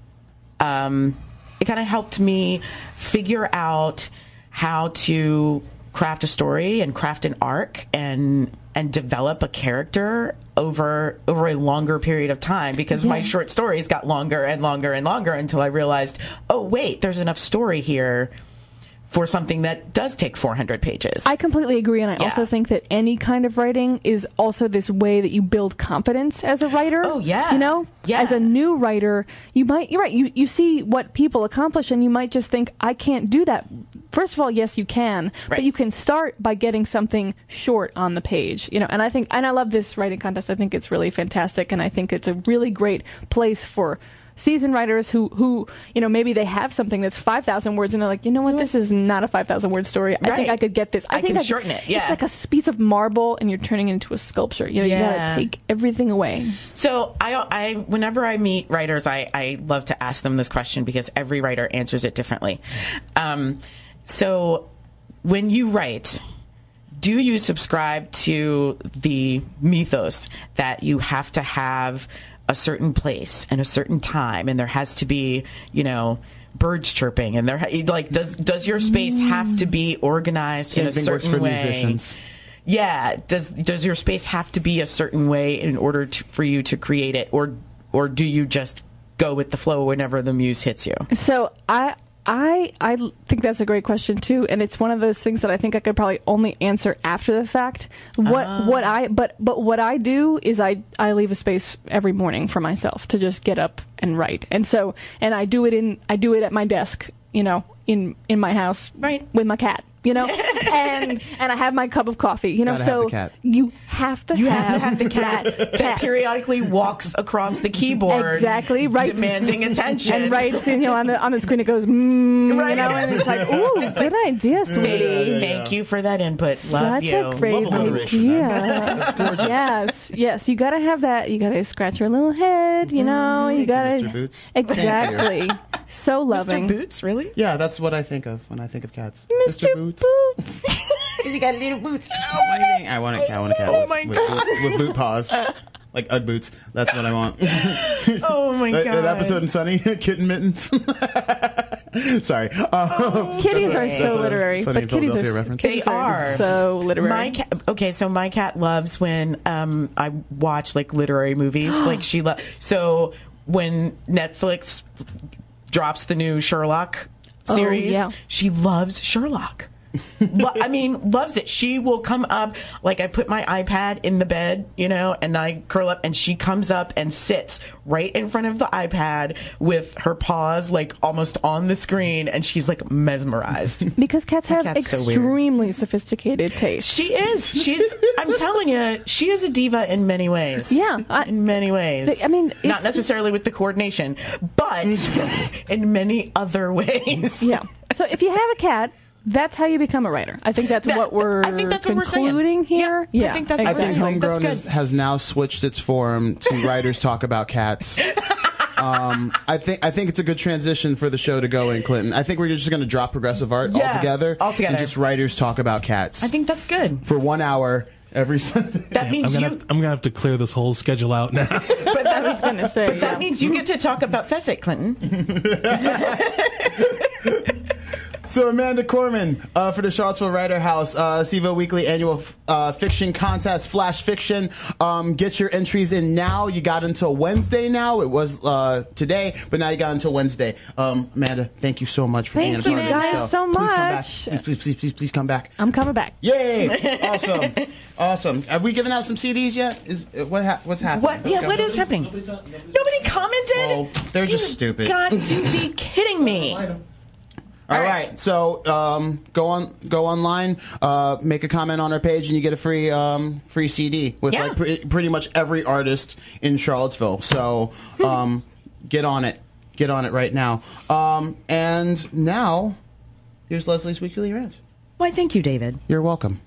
figure out how to craft a story and craft an arc and develop a character over a longer period of time, because my short stories got longer and longer and longer until I realized, oh wait, there's enough story here for something that does take 400 pages. I completely agree, and I also think that any kind of writing is also this way that you build confidence as a writer. Oh, yeah. As a new writer, you're right, you see what people accomplish, and you might just think, I can't do that. First of all, yes, you can, but you can start by getting something short on the page, and I love this writing contest. I think it's really fantastic, and I think it's a really great place for seasoned writers who maybe they have something that's 5,000 words and they're like, this is not a 5,000 word story. I think I could get this. I think shorten it. Yeah. It's like a piece of marble and you're turning it into a sculpture. You gotta take everything away. So I whenever I meet writers, I love to ask them this question because every writer answers it differently. So when you write, do you subscribe to the mythos that you have to have a certain place and a certain time, and there has to be, birds chirping, and does your space have to be organized in a certain way? Musicians. Yeah. Does your space have to be a certain way in order for you to create it, or do you just go with the flow whenever the muse hits you? So I think that's a great question too, and it's one of those things that I think I could probably only answer after the fact. What I do is I leave a space every morning for myself to just get up and write, and I do it at my desk, in my house, with my cat. And I have my cup of coffee, so you have to have the cat that periodically walks across the keyboard, exactly, right, demanding attention, and writes, on the screen it goes, and it's like, ooh, good idea, sweetie. Thank you for that input. Love Such you. a great idea. Yes, you gotta have that. You gotta scratch your little head, you gotta. Mr. Boots. Exactly. So loving. Mr. Boots, really? Yeah, that's what I think of when I think of cats. Mr. Boots. He got little boots. I want a cat. Oh my God. With boot paws. Like Ugg boots. That's what I want. Oh my God. That episode in Sunny, Kitten Mittens. Sorry. Kitties are so literary. But kitties are so literary. My cat loves when I watch literary movies. So when Netflix drops the new Sherlock series, she loves Sherlock. Loves it. She will come up, I put my iPad in the bed, and I curl up, and she comes up and sits right in front of the iPad with her paws almost on the screen, and she's mesmerized. Because cats have extremely sophisticated taste. She is. I'm telling you, she is a diva in many ways. Yeah. In many ways. Not necessarily with the coordination, but in many other ways. Yeah. So if you have a cat, that's how you become a writer. I think that's what we're concluding here. Yeah. I think that's what we're saying. Homegrown has now switched its form to Writers Talk About Cats. I think it's a good transition for the show to go in, Clinton. I think we're just going to drop progressive art altogether, and just Writers Talk About Cats. I think that's good. For 1 hour every Sunday. That means I'm gonna have to clear this whole schedule out now. But I was going to say, but that means you get to talk about Fezzik, Clinton. So Amanda Corman for the Charlottesville Writer House, SIVO Weekly Annual Fiction Contest, Flash Fiction. Get your entries in now. You got until Wednesday now. It was today, but now you got until Wednesday. Amanda, thank you so much for being a part of the show. Thank you guys so much. Please come back. Please come back. I'm coming back. Yay! Awesome. Have we given out some CDs yet? What's happening? What is happening? Nobody commented? Oh, they're just stupid. You've got to be kidding me. All right. So go online, make a comment on our page, and you get a free CD with pretty much every artist in Charlottesville. So get on it right now. And now here's Leslie's Weekly Rant. Why, thank you, David. You're welcome.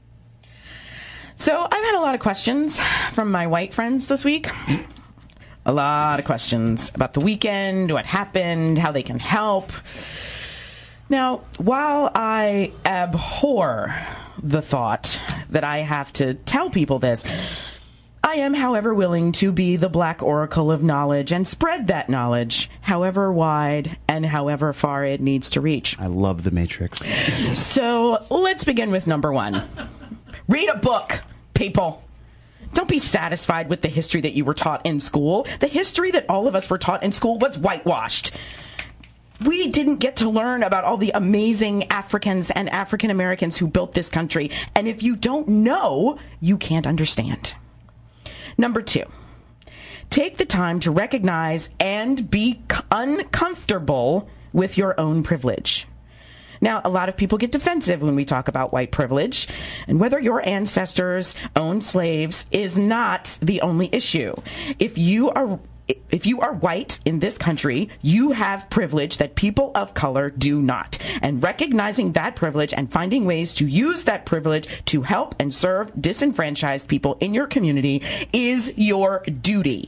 So I've had a lot of questions from my white friends this week. A lot of questions about the weekend, what happened, how they can help. Now, while I abhor the thought that I have to tell people this, I am, however, willing to be the black oracle of knowledge and spread that knowledge, however wide and however far it needs to reach. I love The Matrix. So let's begin with number one. Read a book, people. Don't be satisfied with the history that you were taught in school. The history that all of us were taught in school was whitewashed. We didn't get to learn about all the amazing Africans and African Americans who built this country. And if you don't know, you can't understand. Number two, take the time to recognize and be uncomfortable with your own privilege. Now, a lot of people get defensive when we talk about white privilege, and whether your ancestors owned slaves is not the only issue. If you are white in this country, you have privilege that people of color do not. And recognizing that privilege and finding ways to use that privilege to help and serve disenfranchised people in your community is your duty.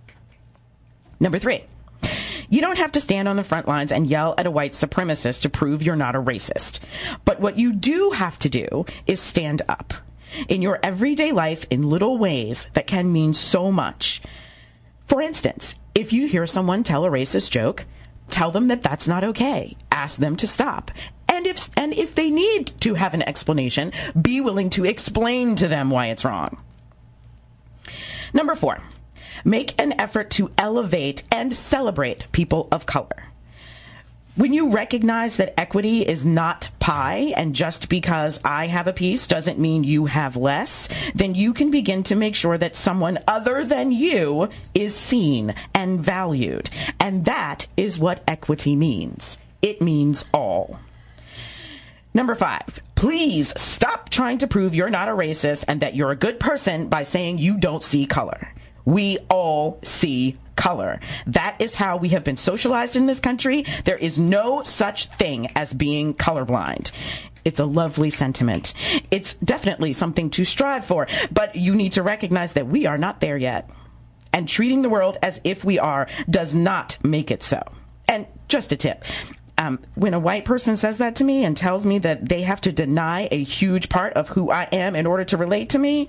Number three. You don't have to stand on the front lines and yell at a white supremacist to prove you're not a racist. But what you do have to do is stand up in your everyday life in little ways that can mean so much. For instance, if you hear someone tell a racist joke, tell them that that's not okay. Ask them to stop. And if they need to have an explanation, be willing to explain to them why it's wrong. Number four. Make an effort to elevate and celebrate people of color. When you recognize that equity is not pie, and just because I have a piece doesn't mean you have less, then you can begin to make sure that someone other than you is seen and valued. And that is what equity means. It means all. Number five, please stop trying to prove you're not a racist and that you're a good person by saying you don't see color. We all see color. That is how we have been socialized in this country. There is no such thing as being colorblind. It's a lovely sentiment. It's definitely something to strive for, but you need to recognize that we are not there yet. And treating the world as if we are does not make it so. And just a tip. When a white person says that to me and tells me that they have to deny a huge part of who I am in order to relate to me,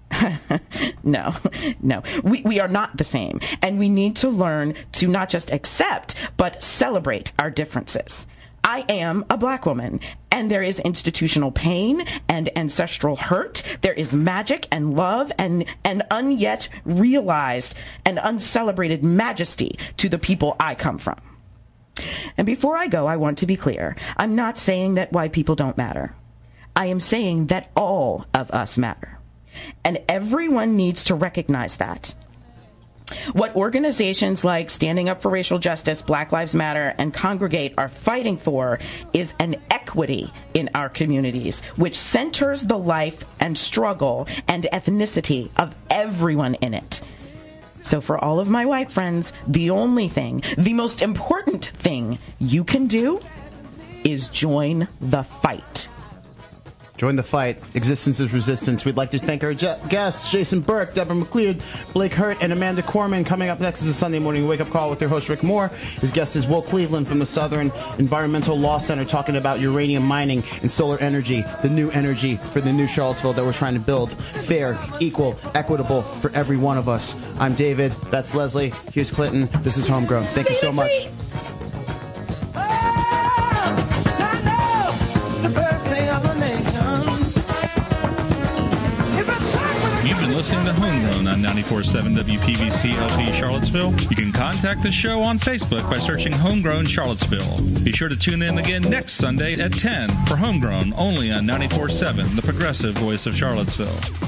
No. We are not the same. And we need to learn to not just accept, but celebrate our differences. I am a black woman, and there is institutional pain and ancestral hurt. There is magic and love and an unyet realized and uncelebrated majesty to the people I come from. And before I go, I want to be clear. I'm not saying that white people don't matter. I am saying that all of us matter. And everyone needs to recognize that. What organizations like Standing Up for Racial Justice, Black Lives Matter, and Congregate are fighting for is an equity in our communities, which centers the life and struggle and ethnicity of everyone in it. So for all of my white friends, the only thing, the most important thing you can do is join the fight. Join the fight. Existence is resistance. We'd like to thank our guests, Jason Burke, Deborah McLeod, Blake Hurt, and Amanda Corman. Coming up next is a Sunday morning wake-up call with their host, Rick Moore. His guest is Will Cleveland from the Southern Environmental Law Center, talking about uranium mining and solar energy, the new energy for the new Charlottesville that we're trying to build. Fair, equal, equitable for every one of us. I'm David. That's Leslie. Here's Clinton. This is Homegrown. Thank you so much. listening to Homegrown on 94.7 WPVC LP Charlottesville. You can contact the show on Facebook by searching Homegrown Charlottesville. Be sure to tune in again next Sunday at 10 for Homegrown, only on 94.7, the progressive voice of Charlottesville.